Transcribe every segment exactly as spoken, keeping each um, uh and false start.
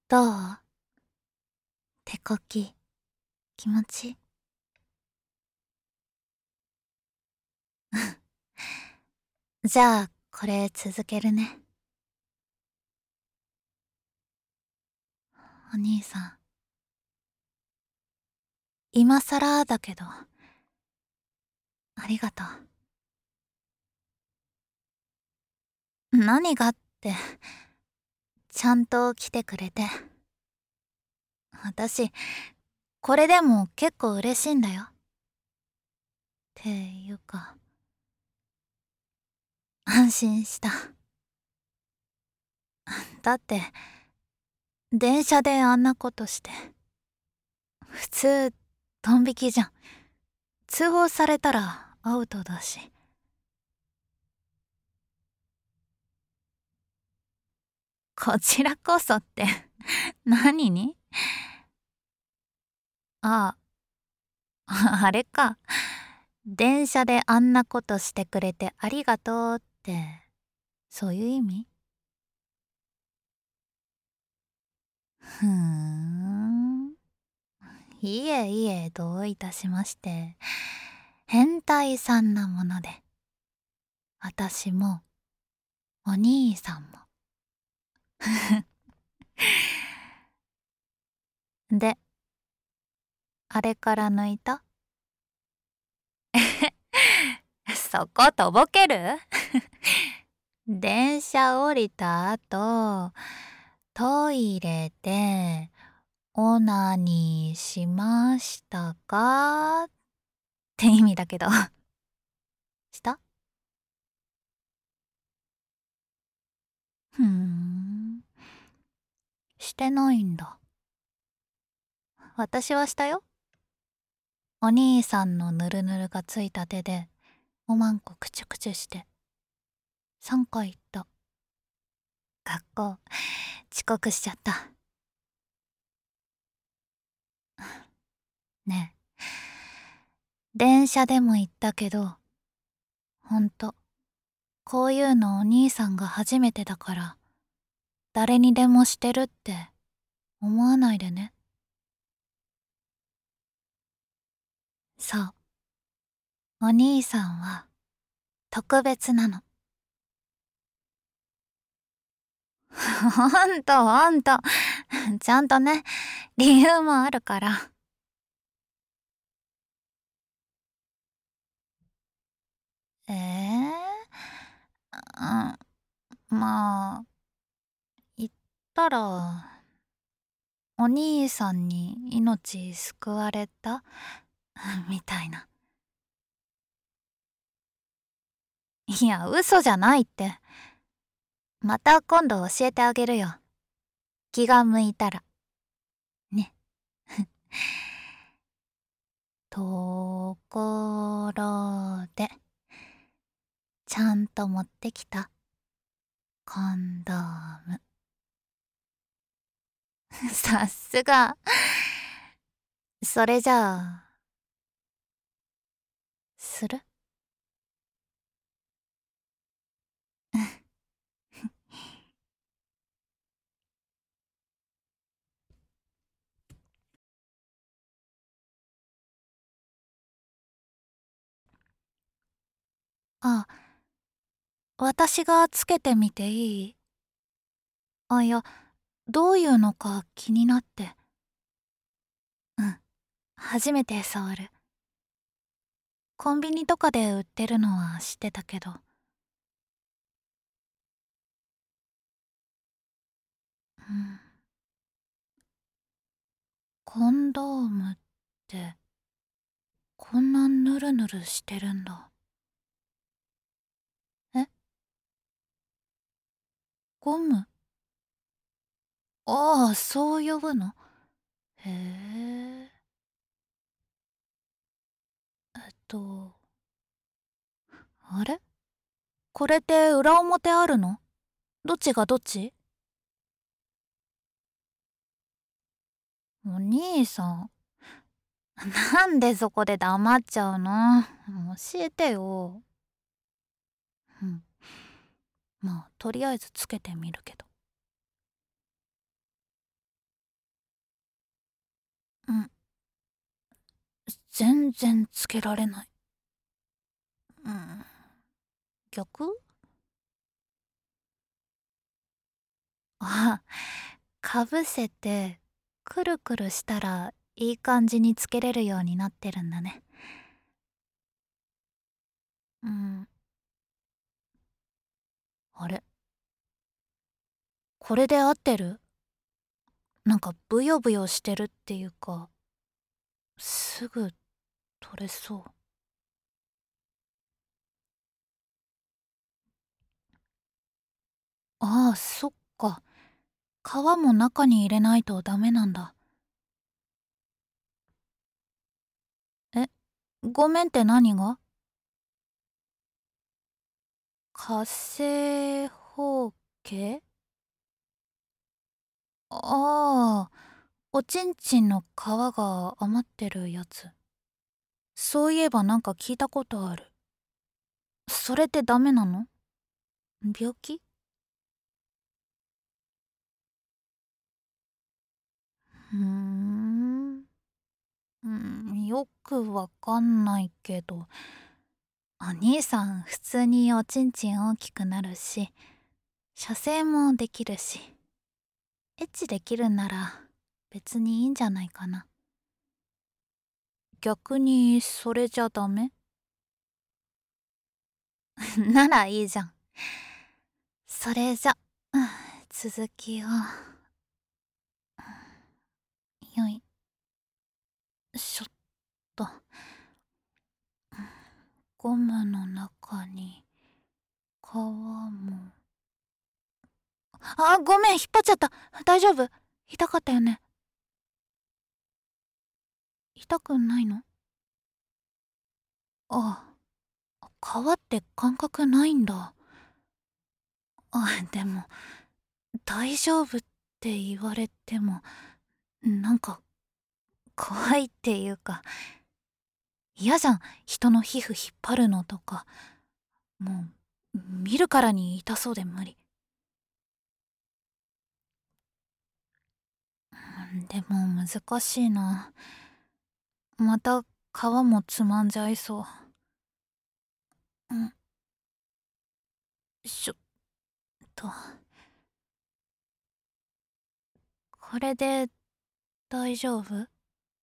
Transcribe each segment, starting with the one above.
どう？手こき、気持ちいい？じゃあ、これ続けるね。お兄さん。今さらだけど、ありがとう。何がって、ちゃんと来てくれて。私、これでも結構嬉しいんだよ。っていうか、安心した。だって、電車であんなことして。普通、ドン引きじゃん。通報されたらアウトだし。こちらこそって何に？ああ、あれか。電車であんなことしてくれてありがとうって、そういう意味？ふーん。いえいえ、どういたしまして。変態さんなもので。私も、お兄さんも。で、あれから抜いた？そことぼける？電車降りた後、トイレで、オナニーしましたかって意味だけど。した？ふーん。してないんだ。私はしたよ。お兄さんのぬるぬるがついた手で、おまんこくちゅくちゅして。さんかい行った。学校、遅刻しちゃった。ねえ。電車でも行ったけど、ほんと、こういうのお兄さんが初めてだから、誰にでもしてるって思わないでね。そう。お兄さんは特別なの。ほんとほんと。ちゃんとね、理由もあるから。ええー、うん、まあ、言ったら、お兄さんに命救われたみたいな。いや、嘘じゃないって。また今度教えてあげるよ。気が向いたら。ね。ところで、ちゃんと持ってきた？コンドーム。さすが。それじゃあ、する？あ、私がつけてみていい？あ、いや、どういうのか気になって。うん、初めて触る。コンビニとかで売ってるのは知ってたけど。うん。コンドームって、こんなヌルヌルしてるんだ。え？ゴム？ああ、そう呼ぶの？へえ。えっと、あれ？これって裏表あるの？どっちがどっち？お兄さん。なんでそこで黙っちゃうの？教えてよ。うん。まあ、とりあえずつけてみるけど。 うん、全然つけられない。うん、逆。あ、かぶせてくるくるしたらいい感じにつけれるようになってるんだね。うん、あれ、これで合ってる？なんかブヨブヨしてるっていうか、すぐ取れそう。ああ、そっか。皮も中に入れないとダメなんだ。え、ごめんって何が？火星方形？ああ、おちんちんの皮が余ってるやつ。そういえばなんか聞いたことある。それってダメなの？病気？うーん、うん、よくわかんないけど、お兄さん普通におちんちん大きくなるし、射精もできるし、エッチできるんなら別にいいんじゃないかな。逆にそれじゃダメ？ならいいじゃん。それじゃ、うん、続きを。よいしょっと。ゴムの中に皮も。あ、ごめん、引っ張っちゃった。大丈夫？痛かったよね？痛くないの？あ、皮って感覚ないんだ。あ、でも大丈夫って言われても、なんか怖いっていうか、嫌じゃん、人の皮膚引っ張るのとか。もう見るからに痛そうで無理。でも難しいな。また皮もつまんじゃいそう。うんしょっと。これで大丈夫？は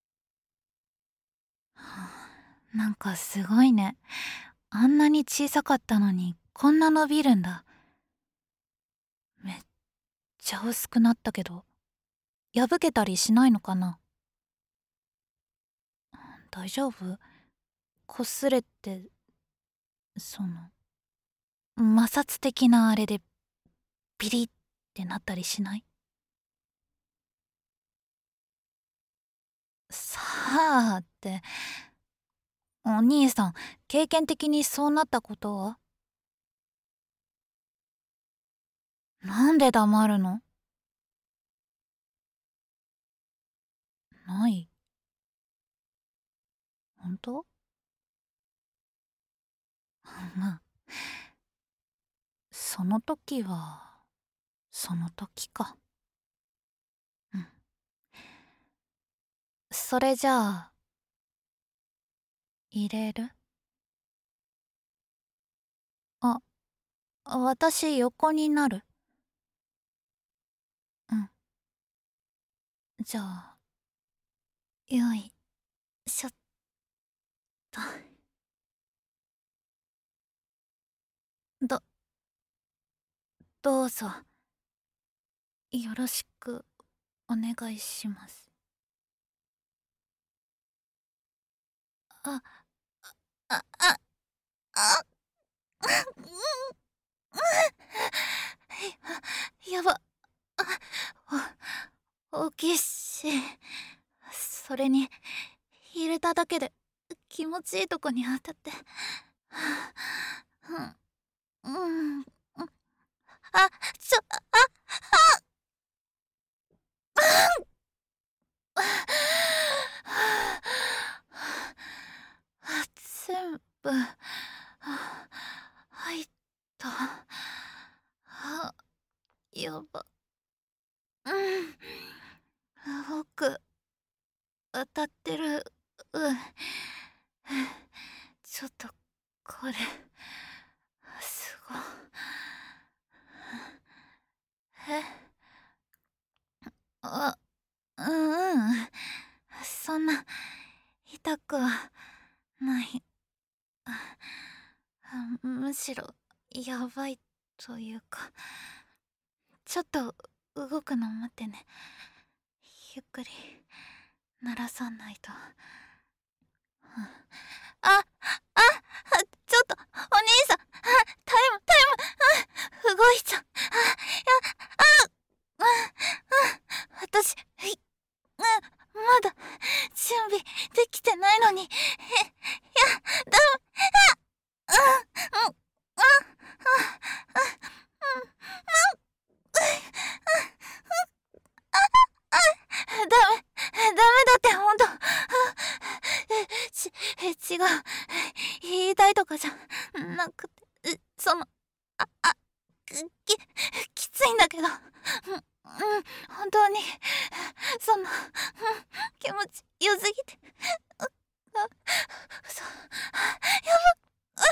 あ、なんかすごいね。あんなに小さかったのにこんな伸びるんだ。めっちゃ薄くなったけど、破けたりしないのかな？大丈夫？擦れて、その摩擦的なあれでビリってなったりしない？さあって、お兄さん経験的にそうなったことは？なんで黙るの？ない？本当？まあ、その時はその時か。うん。それじゃあ入れる？あ、私横になる？うん。じゃあ、よいしょっと。どどうぞよろしくお願いします。あ、あ、あ、あ、やば。お大きいし、それに入れただけで気持ちいいとこに当たって。うん、うん、あ、ちょ、全部入った。あ、やば。うん、奥当たってる。うん。ちょっとこれすごい。えあ、うんうん。そんな痛くはない。むしろやばいというか、ちょっと動くの待ってね。ゆっくり鳴らさないと。あ、あ、ちょっと、お兄さん、タイム、タイム、動いちゃう。いや、あ、あ、私、い、まだ、準備できてないのに、え、いや、ダメ、あ、うん、うん、ダメ、ダメだってほんと。ち、違う。言いたいとかじゃなくて、その、あ、あ、き、きついんだけど、うん、うん、本当に、その、気持ち良すぎて、あ、嘘、やば、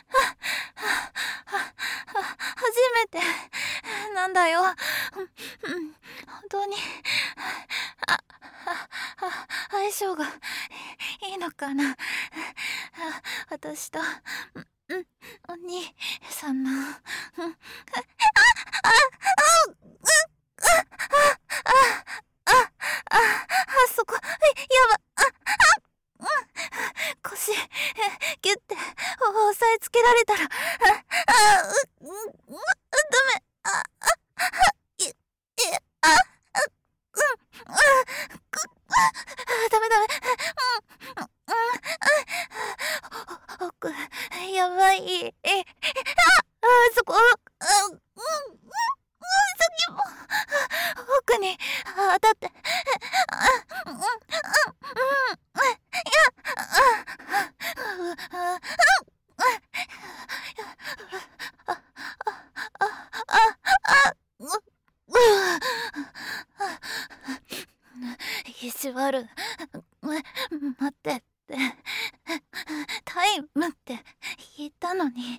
初めてなんだよ。うん、本当に、あ、あ、相性がいいのかな。私と、うん、お兄さんの、うん、あ、あ、あ、うん、あ、あ、あ、あ、あそこ、やば、あ、あ、うん、腰、ギュッて押さえつけられたら、あ、あ、う、う、う、ダメ、あ、あ、い、い、あ、あ、うん、あ、く、ダメダメ、うん、うん、うん、奥、やばい、え、あ、そこ、あ、うん、うん、先も、奥に当たって、あ、うん、うん、うん、いや、あ、意地悪、待ってって、タイムって言ったのに、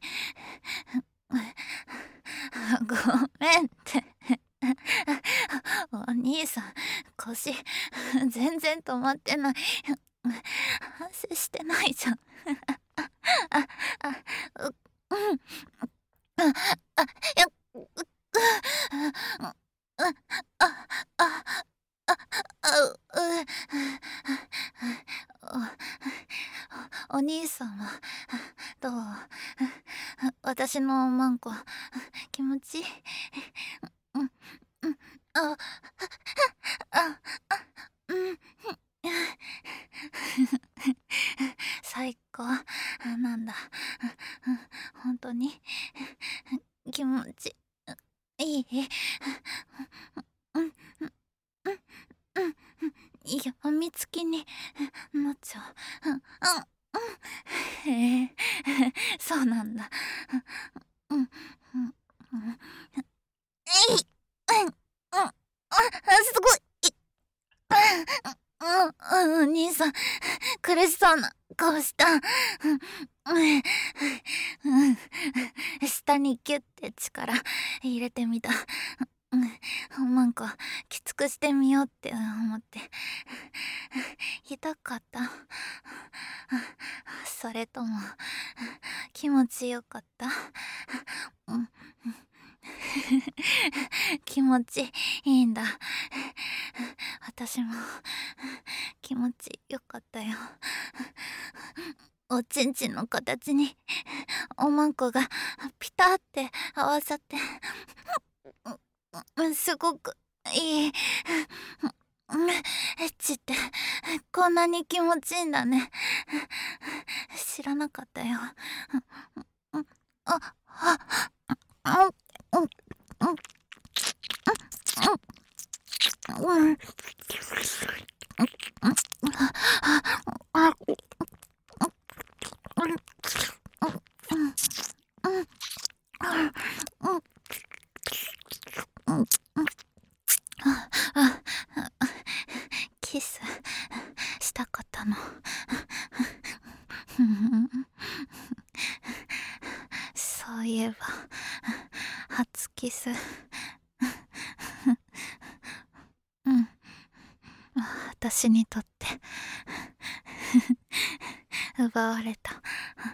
ごめんって。お兄さん、腰全然止まってない。反省してないじゃん。あ、あ、う、うん、あ、あ、や、う、う、あ、あ、あ、あ、あ、う、お、お兄さんはどう？私のマンコ気持ちいい？うん、うん、あ、あ、あ、うん、最高なんだ。本当に気持ちいい。うん、うん、うん、うん、やみつきになっちゃう。うん、うん、へえ、そうなんだ。うん、うん、うん、えい、うん、うん、あ、すごい。うん、うん、兄さん、苦しそうな顔した。うん、うん、下にギュッて力入れてみた。うん、なんかきつくしてみようって思って。痛かった？それとも気持ちよかった？うん、気持ちいいんだ。私も気持ちよかったよ。おちんちんの形におまんこがピタって合わさって、すごくいい。エッチってこんなに気持ちいいんだね。知らなかったよ。あ、あ、あ、うん、うん、うん、うん、キスしキスうん、私にとって奪われた。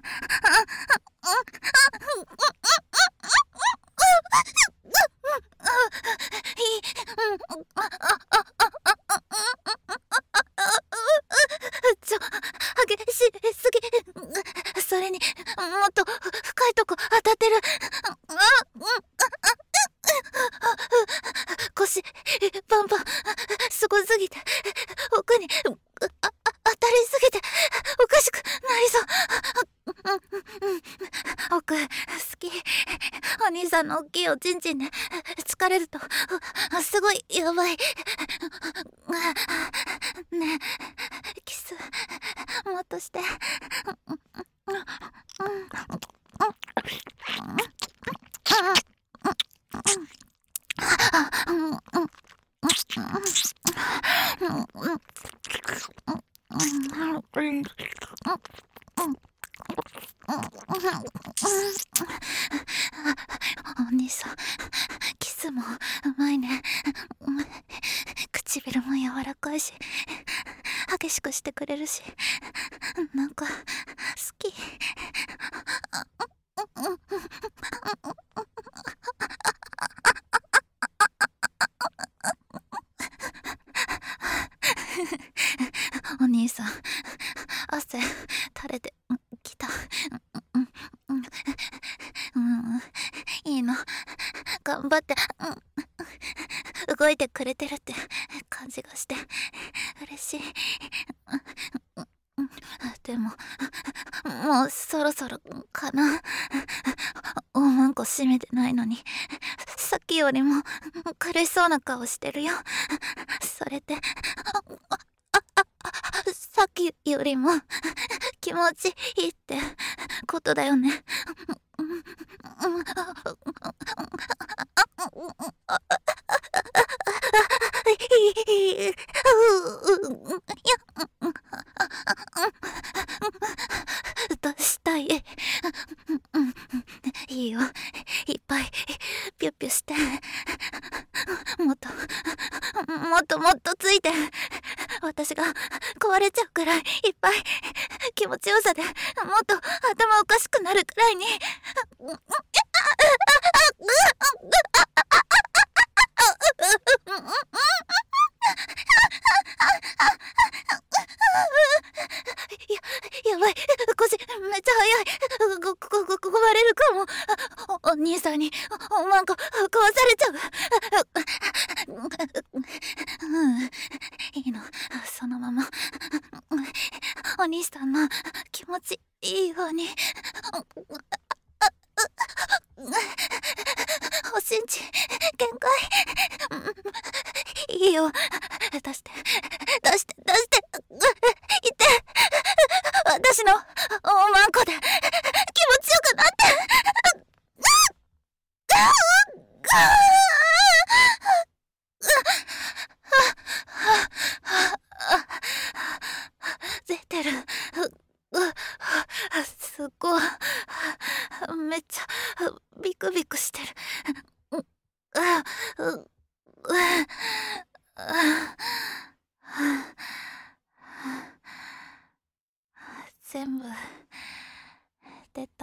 ちょ、激しすぎ。それに、もっと深いとこ当たってる。腰、パンパン、すごすぎて、奥に、あ、あ当たりすぎて、おかしくなりそう。奥、好き。お兄さんの大きいおちんちんで、疲れると、すごいやばい。ねえ、キス、もっとして。お兄さん、キスもうまいね。唇も柔らかいし、激しくしてくれるし、なんか好き。お兄さん、汗垂れてきた。うん、うん、いいの、頑張って、うん、動いてくれてるって感じがして嬉しい。でももうそろそろかな。おまんこ閉めてないのにさっきよりも苦しそうな顔してるよ。それってさっきよりも気持ちいいってことだよね。出したい。いいよ、いっぱいピュッピュして、もっともっともっとついて、私が壊れちゃうくらいいっぱい気持ちよさでもっと頭おかしくなるくらいに。や、やばい、腰めっちゃ速い。ご、ご、ご、ご、壊れるかも。お、お兄さんにおまんこ壊されちゃう。うん、いいの、そのままお兄さんの気持ちいいように。おしんち限界。いいよ、出して出して出して。いて、私のおまんこで気持ちよくなって。出てる。すっごい、めっちゃビクビクしてる。全部出た。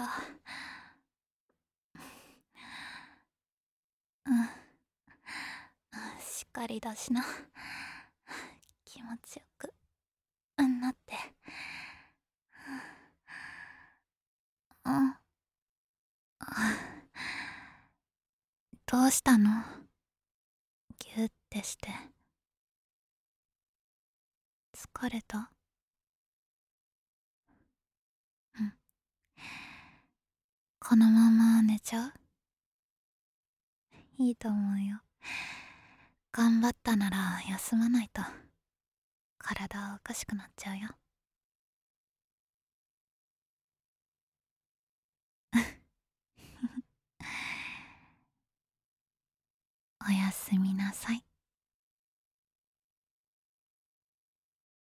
うん、しっかりだしな。気持ちよくなって。うん、どうしたの？ギュッてして。疲れた？うん。このまま寝ちゃう？いいと思うよ。頑張ったなら休まないと体おかしくなっちゃうよ。おやすみなさい。